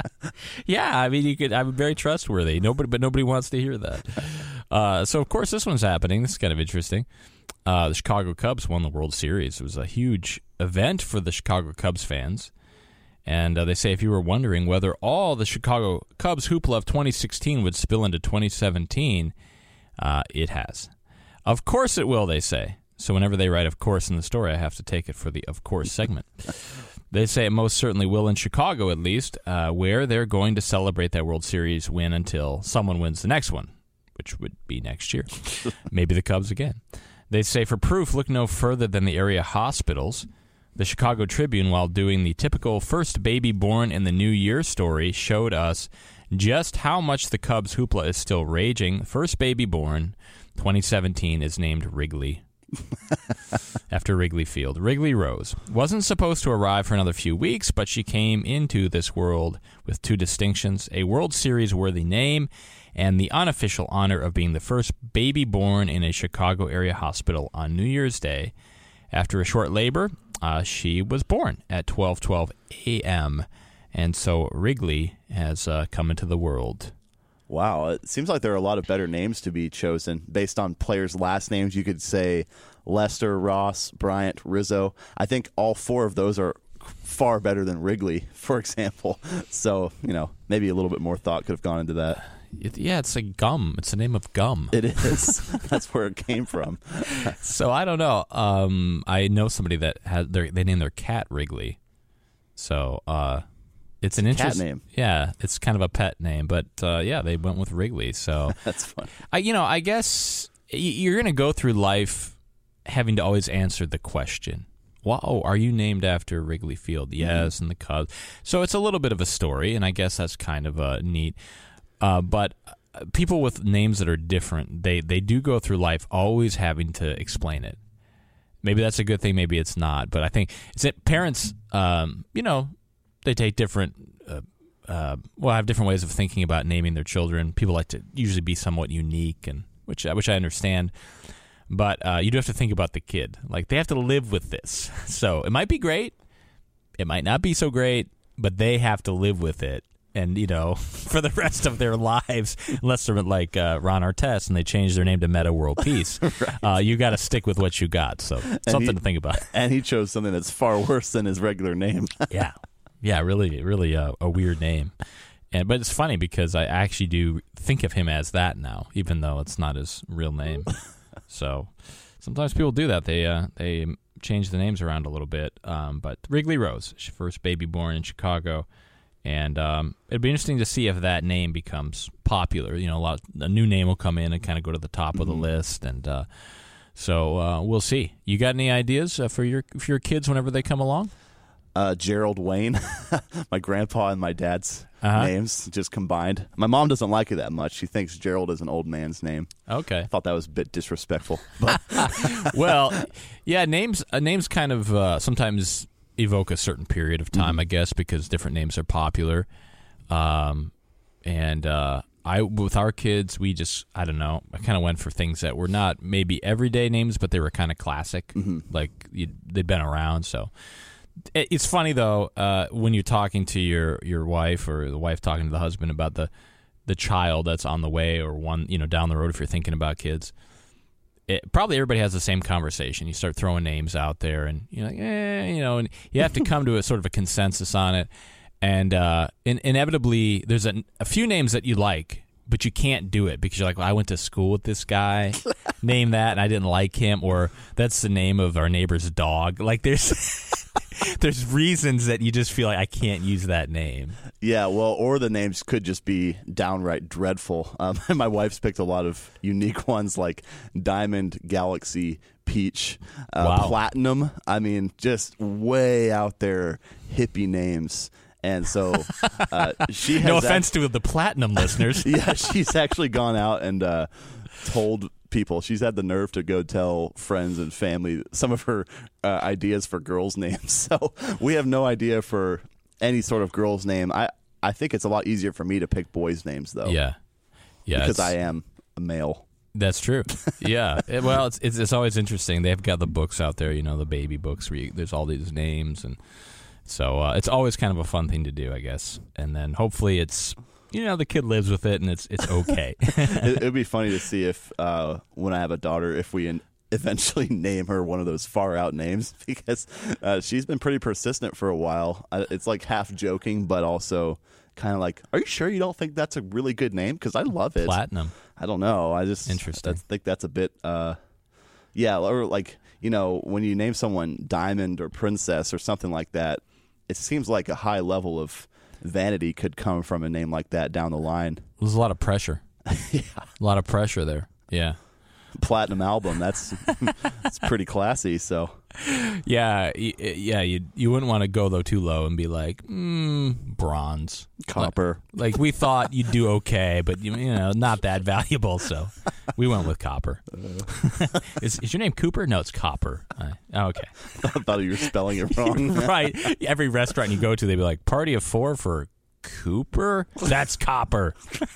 Yeah, I mean, you could. I'm very trustworthy. Nobody, but nobody wants to hear that. Uh, so, of course, this one's happening. This is kind of interesting. Uh, the Chicago Cubs won the World Series. It was a huge event for the Chicago Cubs fans. And uh, they say if you were wondering whether all the Chicago Cubs hoopla of twenty sixteen would spill into twenty seventeen, uh, it has. Of course it will, they say. So whenever they write "of course" in the story, I have to take it for the "of course" segment. They say it most certainly will in Chicago, at least, uh, where they're going to celebrate that World Series win until someone wins the next one, which would be next year. Maybe the Cubs again. They say for proof, look no further than the area hospitals. The Chicago Tribune, while doing the typical first baby born in the new year story, showed us just how much the Cubs hoopla is still raging. First baby born, twenty seventeen, is named Wrigley after Wrigley Field. Wrigley Rose wasn't supposed to arrive for another few weeks, but she came into this world with two distinctions, a World Series-worthy name and the unofficial honor of being the first baby born in a Chicago area hospital on New Year's Day. After a short labor, uh, she was born at twelve twelve a.m., and so Wrigley has uh, come into the world. Wow, it seems like there are a lot of better names to be chosen based on players' last names. You could say Lester, Ross, Bryant, Rizzo. I think all four of those are far better than Wrigley, for example. So, you know, maybe a little bit more thought could have gone into that. It, yeah, it's like gum. It's the name of gum. It is. That's where it came from. So I don't know. Um, I know somebody that had their, they named their cat Wrigley. So uh, it's an interesting name. Yeah, it's kind of a pet name, but uh, yeah, they went with Wrigley. So that's fun. I, you know, I guess you're going to go through life having to always answer the question. Well, oh, are you named after Wrigley Field? Yes, mm-hmm. And the Cubs. So it's a little bit of a story, and I guess that's kind of uh, neat. Uh, but people with names that are different, they, they do go through life always having to explain it. Maybe that's a good thing, maybe it's not. But I think it's that parents, um, you know, they take different, uh, uh, well, have different ways of thinking about naming their children. People like to usually be somewhat unique, and which, which I understand. But uh, you do have to think about the kid. Like, they have to live with this. So it might be great. It might not be so great, but they have to live with it. And, you know, for the rest of their lives, unless they're like uh, Ron Artest and they change their name to Meta World Peace, right. uh, you got to stick with what you got. So something he, to think about. And he chose something that's far worse than his regular name. yeah. Yeah, really, really uh, a weird name. And But it's funny because I actually do think of him as that now, even though it's not his real name. So sometimes people do that. They uh, they change the names around a little bit. Um, but Wrigley Rose, first baby born in Chicago. And um, it'd be interesting to see if that name becomes popular. You know, a, lot, a new name will come in and kind of go to the top mm-hmm. of the list. And uh, so uh, we'll see. You got any ideas uh, for your for your kids whenever they come along? Uh, Gerald Wayne, my grandpa and my dad's uh-huh. names just combined. My mom doesn't like it that much. She thinks Gerald is an old man's name. Okay. I thought that was a bit disrespectful. But well, yeah, names uh, names kind of uh, sometimes evoke a certain period of time, mm-hmm. I guess, because different names are popular. Um, and uh, I, with our kids, we just, I don't know, I kind of went for things that were not maybe everyday names, but they were kind of classic, mm-hmm. like you, they'd been around. So it, it's funny though, uh, when you're talking to your, your wife or the wife talking to the husband about the the child that's on the way or one, you know, down the road if you're thinking about kids. It, probably everybody has the same conversation. You start throwing names out there, and you're like, eh, you know, and you have to come to a sort of a consensus on it. And uh, in, inevitably, there's a, a few names that you like, but you can't do it because you're like, well, I went to school with this guy, name that, and I didn't like him, or that's the name of our neighbor's dog. Like, there's there's reasons that you just feel like I can't use that name. Yeah, well, or the names could just be downright dreadful. Um, my wife's picked a lot of unique ones like Diamond, Galaxy, Peach, uh, wow. Platinum. I mean, just way out there hippie names. And so uh, she has... No offense act- to the Platinum listeners. Yeah, she's actually gone out and uh, told people. She's had the nerve to go tell friends and family some of her uh, ideas for girls' names. So we have no idea for any sort of girl's name. I, I think it's a lot easier for me to pick boys' names, though. Yeah. Yeah. Because I am a male. That's true. Yeah. It, well, it's, it's it's always interesting. They've got the books out there, you know, the baby books where you, there's all these names. And so uh, it's always kind of a fun thing to do, I guess. And then hopefully it's... You know, the kid lives with it, and it's it's okay. it would be funny to see if, uh, when I have a daughter, if we in- eventually name her one of those far-out names, because uh, she's been pretty persistent for a while. Uh, it's like half joking, but also kind of like, are you sure you don't think that's a really good name? Because I love it. Platinum. I don't know. I just Interesting. I think that's a bit, uh, yeah, or like, you know, when you name someone Diamond or Princess or something like that, it seems like a high level of vanity could come from a name like that down the line. There's a lot of pressure. Yeah. A lot of pressure there. Yeah. Platinum album. That's that's pretty classy. So Yeah, y- yeah. You you wouldn't want to go though too low and be like, mm, bronze, Copper. Like, like we thought you'd do okay, but you, you know, not that valuable. So we went with copper. is, is your name Cooper? No, it's Copper. Uh, okay. I thought you were spelling it wrong. Right. Every restaurant you go to, they'd be like, party of four for Cooper? That's Copper.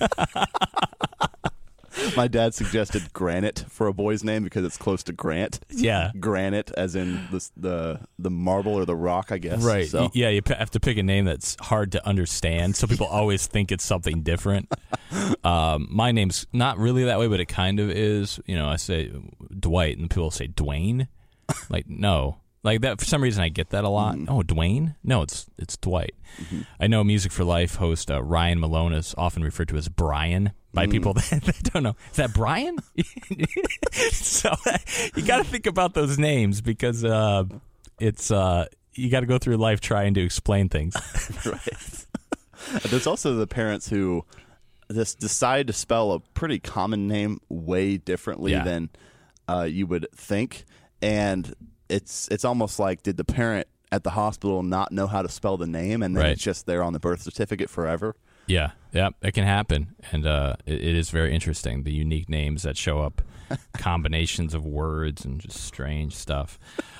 My dad suggested Granite for a boy's name because it's close to Grant. Yeah. Granite, as in the the, the marble or the rock, I guess. Right. So. Yeah, you have to pick a name that's hard to understand, so people always think it's something different. Um, my name's not really that way, but it kind of is. You know, I say Dwight, and people say Dwayne. Like, no. Like that, for some reason, I get that a lot. Mm-hmm. Oh, Dwayne? No, it's it's Dwight. Mm-hmm. I know Music for Life host uh, Ryan Malone is often referred to as Brian by mm. people that, that don't know. Is that Brian? So you got to think about those names because uh, it's uh, you got to go through life trying to explain things. Right. There's also the parents who just decide to spell a pretty common name way differently yeah. than uh, you would think, and it's it's almost like, did the parent at the hospital not know how to spell the name, and then right. it's just there on the birth certificate forever? Yeah, yeah, it can happen, and uh, it, it is very interesting, the unique names that show up, combinations of words and just strange stuff.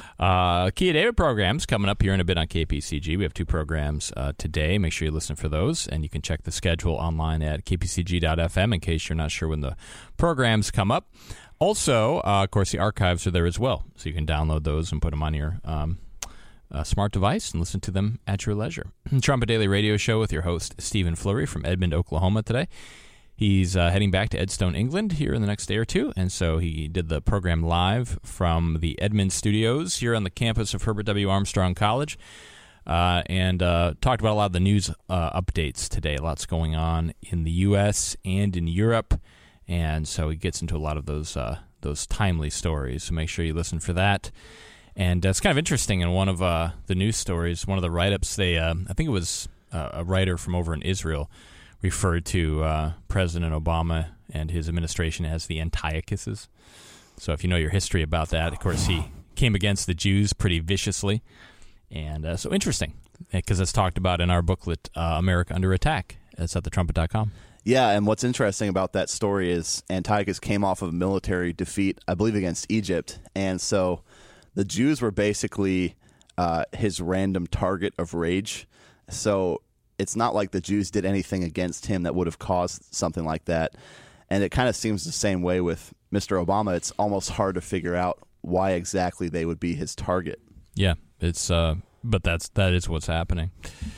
Uh, Kia David programs coming up here in a bit on K P C G. We have two programs uh, today. Make sure you listen for those, and you can check the schedule online at k p c g dot f m in case you're not sure when the programs come up. Also, uh, of course, the archives are there as well, so you can download those and put them on your um, uh, smart device and listen to them at your leisure. Trumpet Daily Radio Show with your host, Stephen Fleury from Edmond, Oklahoma today. He's uh, heading back to Edstone, England here in the next day or two, and so he did the program live from the Edmond studios here on the campus of Herbert W. Armstrong College, uh, and uh, talked about a lot of the news uh, updates today. Lots going on in the U S and in Europe. And so he gets into a lot of those uh, those timely stories. So make sure you listen for that. And uh, it's kind of interesting. In one of uh, the news stories, one of the write-ups, they uh, I think it was uh, a writer from over in Israel referred to uh, President Obama and his administration as the Antiochuses. So if you know your history about that, of course, he came against the Jews pretty viciously. And uh, so interesting, because it's talked about in our booklet, uh, America Under Attack. It's at the trumpet dot com. Yeah, and what's interesting about that story is Antiochus came off of a military defeat, I believe, against Egypt. And so the Jews were basically uh, his random target of rage. So it's not like the Jews did anything against him that would have caused something like that. And it kind of seems the same way with Mister Obama. It's almost hard to figure out why exactly they would be his target. Yeah, it's uh, but that's that is what's happening.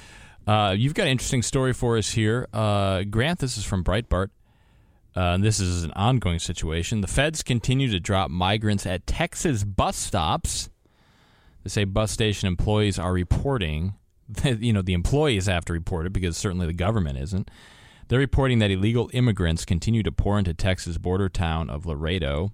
Uh, you've got an interesting story for us here. Uh, Grant, this is from Breitbart. Uh, and this is an ongoing situation. The feds continue to drop migrants at Texas bus stops. They say bus station employees are reporting, that, you know, the employees have to report it because certainly the government isn't. They're reporting that illegal immigrants continue to pour into Texas border town of Laredo.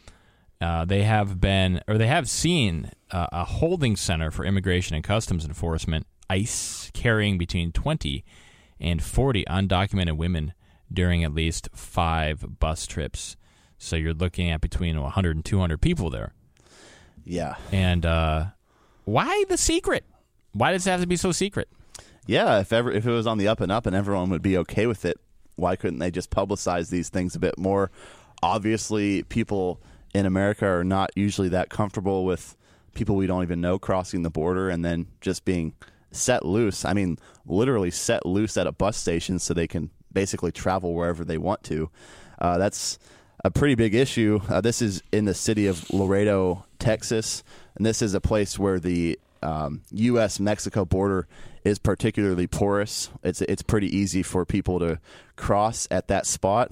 Uh, they have been, or they have seen uh, a holding center for Immigration and Customs Enforcement, ICE, carrying between twenty and forty undocumented women during at least five bus trips. So you're looking at between one hundred and two hundred people there. Yeah. And uh, why the secret? Why does it have to be so secret? Yeah, if ever if it was on the up and up and everyone would be okay with it, why couldn't they just publicize these things a bit more? Obviously, people in America are not usually that comfortable with people we don't even know crossing the border and then just being set loose. I mean, literally set loose at a bus station so they can basically travel wherever they want to. Uh, that's a pretty big issue. Uh, this is in the city of Laredo, Texas, and this is a place where the um, U S Mexico border is particularly porous. It's it's pretty easy for people to cross at that spot.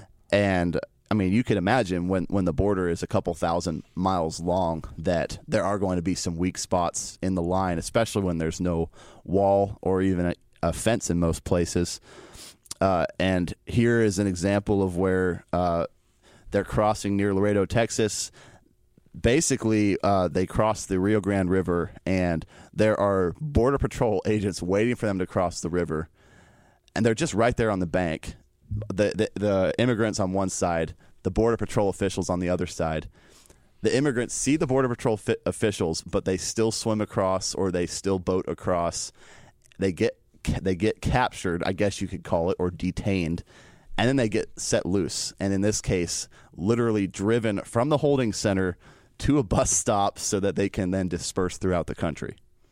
And I mean, you can imagine when, when the border is a couple thousand miles long that there are going to be some weak spots in the line, especially when there's no wall or even a, a fence in most places. Uh, and here is an example of where uh, they're crossing near Laredo, Texas. Basically, uh, they cross the Rio Grande River, and there are Border Patrol agents waiting for them to cross the river. And they're just right there on the bank. The, the the immigrants on one side, the Border Patrol officials on the other side. the immigrants see the Border Patrol fi- officials, but they still swim across or they still boat across. They get they get captured, I guess you could call it, or detained, and then they get set loose. And in this case, literally driven from the holding center to a bus stop so that they can then disperse throughout the country.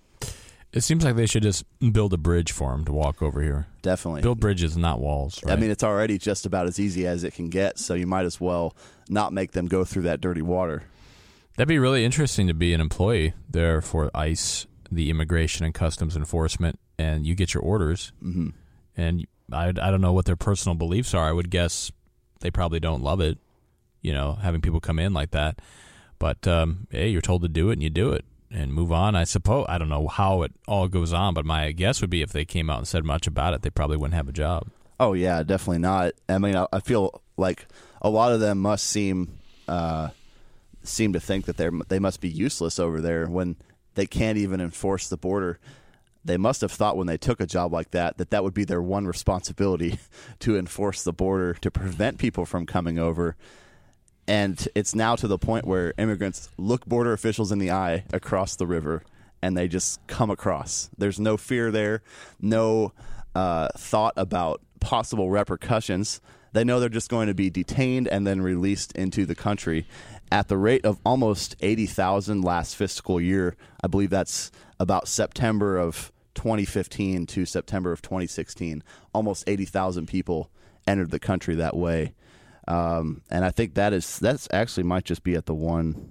It seems like they should just build a bridge for them to walk over here. Definitely. Build bridges, not walls. Right? I mean, it's already just about as easy as it can get, so you might as well not make them go through that dirty water. That'd be really interesting to be an employee there for ICE, the Immigration and Customs Enforcement, and you get your orders. Mm-hmm. And I, I don't know what their personal beliefs are. I would guess they probably don't love it, you know, having people come in like that. But, um, hey, you're told to do it, and you do it. And move on, I suppose. I don't know how it all goes on, but my guess would be if they came out and said much about it, they probably wouldn't have a job. Oh, yeah, definitely not. I mean, I, I feel like a lot of them must seem uh, seem to think that they're they must be useless over there when they can't even enforce the border. They must have thought when they took a job like that that that would be their one responsibility, to enforce the border, to prevent people from coming over. And it's now to the point where immigrants look border officials in the eye across the river, and they just come across. There's no fear there, no uh, thought about possible repercussions. They know they're just going to be detained and then released into the country at the rate of almost eighty thousand last fiscal year. I believe that's about September of twenty fifteen to September of twenty sixteen. Almost eighty thousand people entered the country that way. Um, and I think that is that's actually might just be at the one.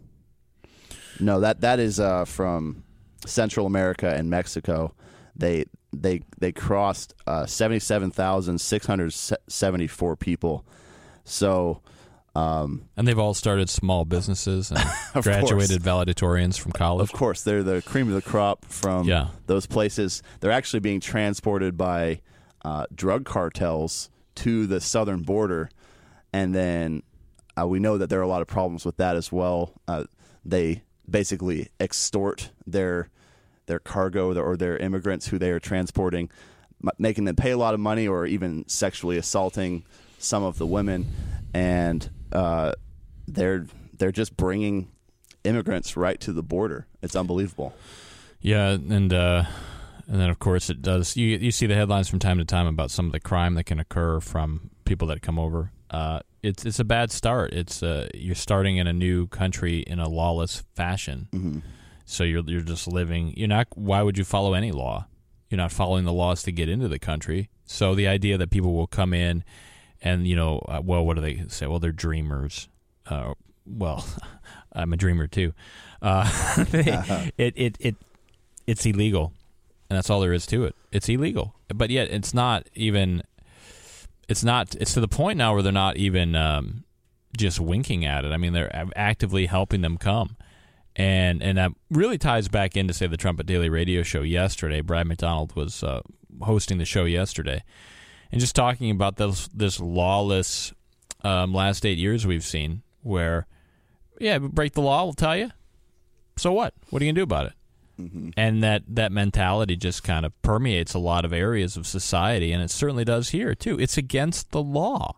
No, that that is uh, from Central America and Mexico. They they they crossed uh, seventy-seven thousand six hundred seventy-four people. So, um, and they've all started small businesses and graduated valedictorians from college. Of course, they're the cream of the crop from yeah. those places. They're actually being transported by uh, drug cartels to the southern border. And then uh, we know that there are a lot of problems with that as well. Uh, they basically extort their their cargo or their immigrants who they are transporting, m- making them pay a lot of money or even sexually assaulting some of the women. And uh, they're they're just bringing immigrants right to the border. It's unbelievable. Yeah, and uh, and then of course it does. You you see the headlines from time to time about some of the crime that can occur from people that come over. Uh, it's it's a bad start. It's uh, you're starting in a new country in a lawless fashion. Mm-hmm. So you're you're just living. You're not. Why would you follow any law? You're not following the laws to get into the country. So the idea that people will come in, and you know, uh, well, what do they say? Well, they're dreamers. Uh, well, I'm a dreamer too. Uh, they, uh-huh. It it it it's illegal, and that's all there is to it. It's illegal, but yet it's not even. It's not. It's to the point now where they're not even um, just winking at it. I mean, they're actively helping them come, and and that really ties back into, say, the Trumpet Daily Radio show yesterday. Brad McDonald was uh, hosting the show yesterday, and just talking about this this lawless um, last eight years we've seen, where yeah, break the law, we'll tell you. So what? What are you gonna do about it? Mm-hmm. And that, that mentality just kind of permeates a lot of areas of society, and it certainly does here, too. It's against the law.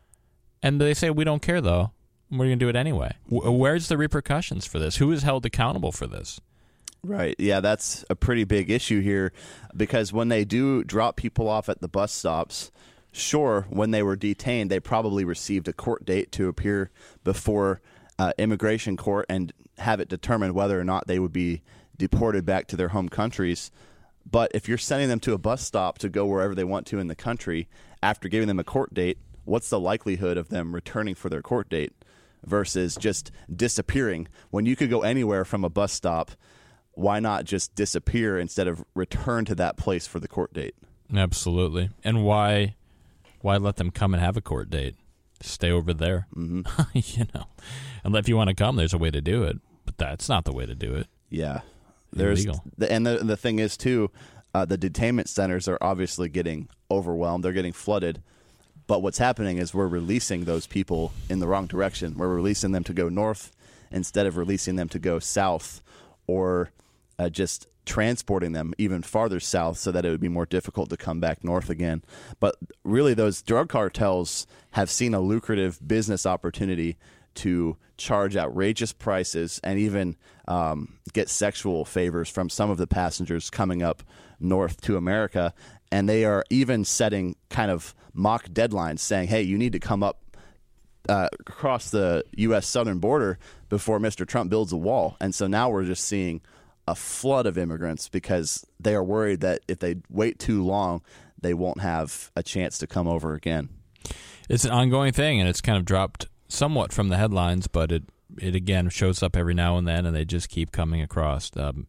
And they say, we don't care, though. We're going to do it anyway. W- where's the repercussions for this? Who is held accountable for this? Right. Yeah, that's a pretty big issue here, because when they do drop people off at the bus stops, sure, when they were detained, they probably received a court date to appear before uh, immigration court and have it determined whether or not they would be deported back to their home countries. But if you're sending them to a bus stop to go wherever they want to in the country after giving them a court date, what's the likelihood of them returning for their court date versus just disappearing? When you could go anywhere from a bus stop, why not just disappear instead of return to that place for the court date? Absolutely. And why why let them come and have a court date? Stay over there. Mm-hmm. You know, and if you want to come, there's a way to do it, but that's not the way to do it. Yeah. There's the, and the the thing is too, uh, the detainment centers are obviously getting overwhelmed. They're getting flooded. But what's happening is we're releasing those people in the wrong direction. We're releasing them to go north instead of releasing them to go south, or uh, just transporting them even farther south so that it would be more difficult to come back north again. But really, those drug cartels have seen a lucrative business opportunity to charge outrageous prices and even um, get sexual favors from some of the passengers coming up north to America. And they are even setting kind of mock deadlines saying, hey, you need to come up uh, across the U S southern border before Mister Trump builds a wall. And so now we're just seeing a flood of immigrants because they are worried that if they wait too long, they won't have a chance to come over again. It's an ongoing thing, and it's kind of dropped somewhat from the headlines, but it, it again shows up every now and then, and they just keep coming across. Um,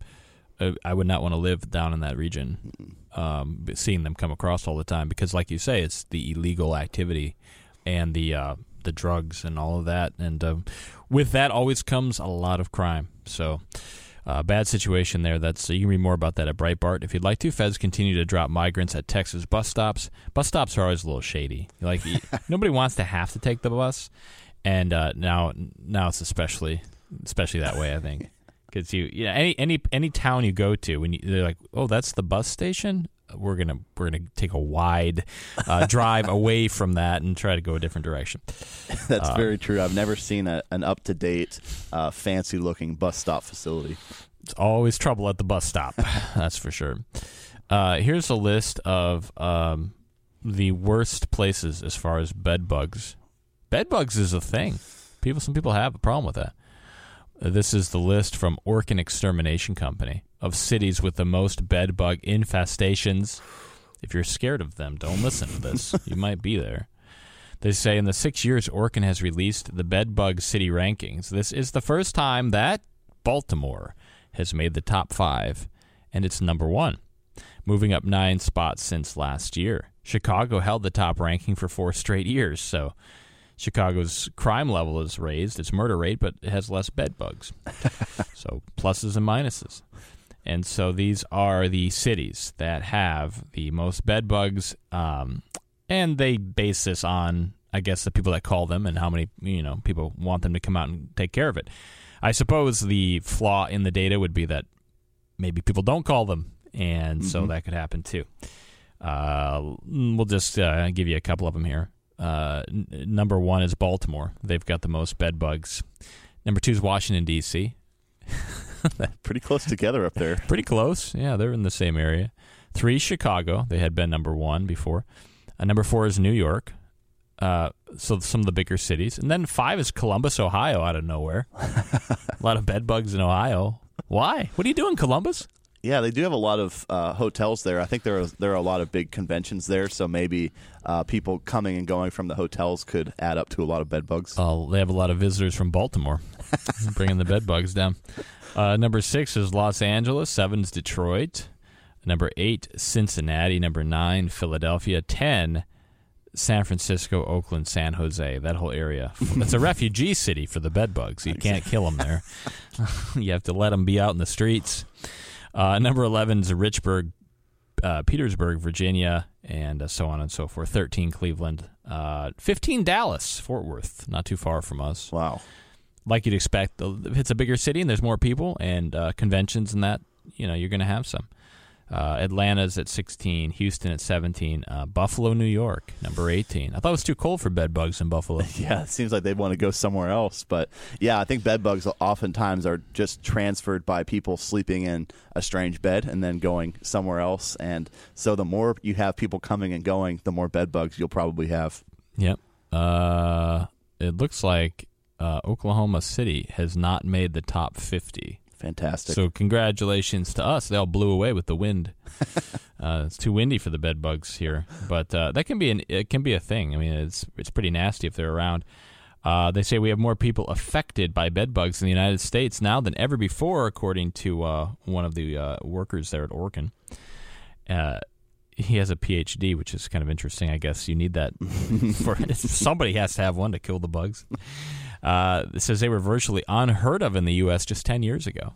I would not want to live down in that region, um, seeing them come across all the time, because like you say, it's the illegal activity and the uh, the drugs and all of that. And um, with that always comes a lot of crime. So uh, bad situation there. That's you can read more about that at Breitbart if you'd like to. Feds continue to drop migrants at Texas bus stops. Bus stops are always a little shady. Like nobody wants to have to take the bus, and uh, now now it's especially especially that way, I think. Because you, you know, any any any town you go to, when you, they're like, oh, that's the bus station. We're gonna we're gonna take a wide uh, drive away from that and try to go a different direction. That's uh, very true. I've never seen a, an up to date, uh, fancy looking bus stop facility. It's always trouble at the bus stop. That's for sure. Uh, here's a list of um, the worst places as far as bed bugs. Bed bugs is a thing. People, some people have a problem with that. This is the list from Orkin Extermination Company of cities with the most bed bug infestations. If you're scared of them, don't listen to this. You might be there. They say in the six years Orkin has released the bed bug city rankings, this is the first time that Baltimore has made the top five, and it's number one, moving up nine spots since last year. Chicago held the top ranking for four straight years, so Chicago's crime level is raised, its murder rate, but it has less bed bugs. So pluses and minuses. And so these are the cities that have the most bed bugs, um, and they base this on, I guess, the people that call them and how many you know people want them to come out and take care of it. I suppose the flaw in the data would be that maybe people don't call them, and mm-hmm. so that could happen too. Uh, we'll just uh, give you a couple of them here. Uh, n- number one is Baltimore. They've got the most bed bugs. Number two is Washington, D C Pretty close together up there. Pretty close. Yeah, they're in the same area. Three, Chicago. They had been number one before. Uh, number four is New York. Uh, so some of the bigger cities. And then five is Columbus, Ohio, out of nowhere. A lot of bed bugs in Ohio. Why? What are you doing, Columbus? Yeah, they do have a lot of uh, hotels there. I think there are there are a lot of big conventions there, so maybe uh, people coming and going from the hotels could add up to a lot of bed bugs. Oh, they have a lot of visitors from Baltimore, bringing the bed bugs down. Uh, number six is Los Angeles. Seven is Detroit. Number eight, Cincinnati. Number nine, Philadelphia. Ten, San Francisco, Oakland, San Jose. That whole area. It's a refugee city for the bed bugs. You can't kill them there. You have to let them be out in the streets. Uh, number eleven is Richburg, uh, Petersburg, Virginia, and uh, so on and so forth. thirteen, Cleveland. Uh, fifteen, Dallas, Fort Worth, not too far from us. Wow. Like you'd expect, if it's a bigger city and there's more people and uh, conventions and that, you know, you're going to have some. Uh, Atlanta's at sixteen, Houston at seventeen, uh, Buffalo, New York, number eighteen. I thought it was too cold for bed bugs in Buffalo. Yeah, it seems like they'd want to go somewhere else. But yeah, I think bed bugs oftentimes are just transferred by people sleeping in a strange bed and then going somewhere else. And so the more you have people coming and going, the more bed bugs you'll probably have. Yep. Uh, it looks like uh, Oklahoma City has not made the top fifty. Fantastic. So congratulations to us. They all blew away with the wind. uh, it's too windy for the bed bugs here, but uh, that can be an it can be a thing. I mean, it's it's pretty nasty if they're around. Uh, they say we have more people affected by bed bugs in the United States now than ever before, according to uh, one of the uh, workers there at Orkin. Uh, he has a P H D, which is kind of interesting. I guess you need that for somebody has to have one to kill the bugs. Uh, it says they were virtually unheard of in the U S just ten years ago.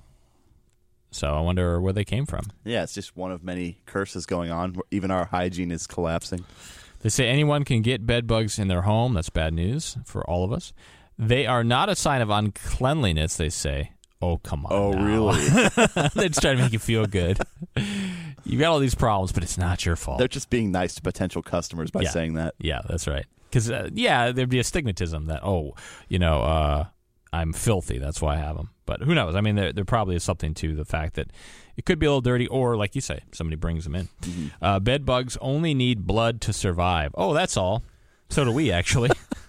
So I wonder where they came from. Yeah, it's just one of many curses going on. Even our hygiene is collapsing. They say anyone can get bed bugs in their home. That's bad news for all of us. They are not a sign of uncleanliness, they say. Oh, come on. Oh, now. really? They're just trying to make you feel good. You've got all these problems, but it's not your fault. They're just being nice to potential customers by yeah. saying that. Yeah, that's right. Because, uh, yeah, there'd be a stigmatism that, oh, you know, uh, I'm filthy. That's why I have them. But who knows? I mean, there, there probably is something to the fact that it could be a little dirty, or, like you say, somebody brings them in. Mm-hmm. Uh, bed bugs only need blood to survive. Oh, that's all. So do we, actually.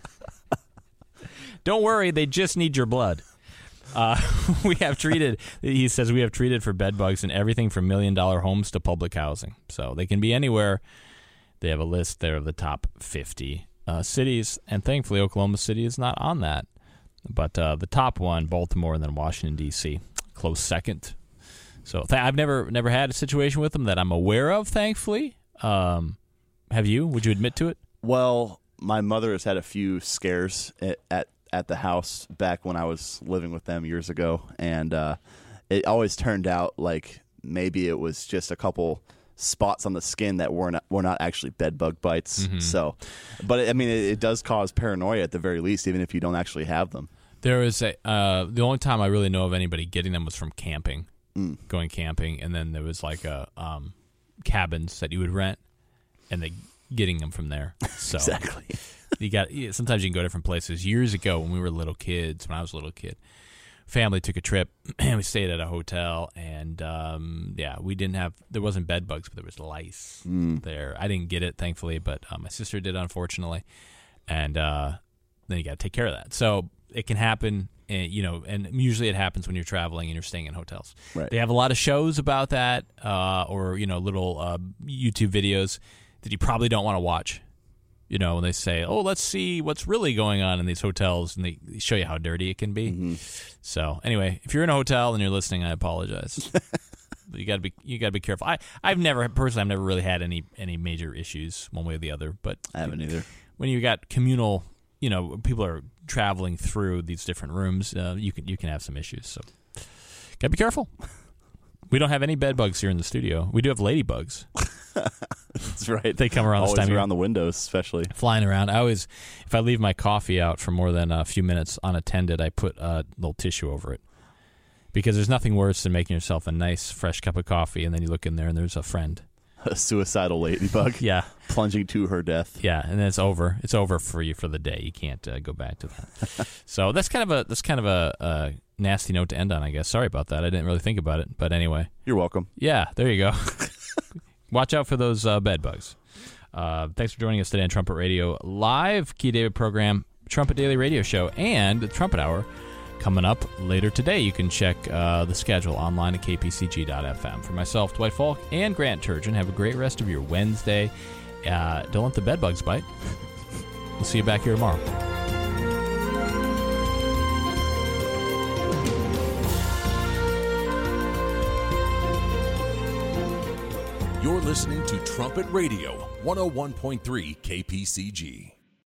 Don't worry, they just need your blood. Uh, we have treated, he says, we have treated for bed bugs in everything from million-dollar homes to public housing. So they can be anywhere. They have a list there of the top fifty uh, cities, and thankfully Oklahoma City is not on that. But uh, the top one, Baltimore, and then Washington, D C, close second. So th- I've never never had a situation with them that I'm aware of, thankfully. Um, have you? Would you admit to it? Well, my mother has had a few scares at, at at the house back when I was living with them years ago, and uh, it always turned out like maybe it was just a couple spots on the skin that were not were not actually bed bug bites. Mm-hmm. So, but I mean, it, it does cause paranoia at the very least, even if you don't actually have them. There is a uh, the only time I really know of anybody getting them was from camping, mm. going camping, and then there was like a um, cabins that you would rent, and they getting them from there. So exactly. You got sometimes you can go different places. Years ago, when we were little kids, when I was a little kid, family took a trip and we stayed at a hotel, and um, yeah, we didn't have there wasn't bed bugs, but there was lice mm. there. I didn't get it, thankfully, but uh, my sister did, unfortunately, and uh, then you got to take care of that. So it can happen, and, you know, and usually it happens when you're traveling and you're staying in hotels. Right. They have a lot of shows about that, uh, or you know, little uh, YouTube videos that you probably don't want to watch. You know, when they say, oh, let's see what's really going on in these hotels, and they show you how dirty it can be. Mm-hmm. So, anyway, if you're in a hotel and you're listening, I apologize. But you got to be you got to be careful. I I've never personally I've never really had any any major issues one way or the other, but I haven't either. When you got communal, you know, people are traveling through these different rooms, uh, you can you can have some issues. So, got to be careful. We don't have any bed bugs here in the studio. We do have ladybugs. That's right. They come around always this time around the windows, especially flying around. I always, if I leave my coffee out for more than a few minutes unattended, I put a little tissue over it, because there's nothing worse than making yourself a nice fresh cup of coffee and then you look in there and there's a friend, a suicidal ladybug. Yeah, plunging to her death. Yeah, and then it's over. It's over for you for the day. You can't uh, go back to that. So that's kind of a that's kind of a, a nasty note to end on, I guess. Sorry about that. I didn't really think about it, but anyway. You're welcome. Yeah, there you go. Watch out for those uh, bed bugs. Uh, thanks for joining us today on Trumpet Radio Live, Key David program, Trumpet Daily Radio Show, and the Trumpet Hour coming up later today. You can check uh, the schedule online at k p c g dot f m. For myself, Dwight Falk, and Grant Turgeon, have a great rest of your Wednesday. Uh, don't let the bed bugs bite. We'll see you back here tomorrow. You're listening to Trumpet Radio, one oh one point three K P C G.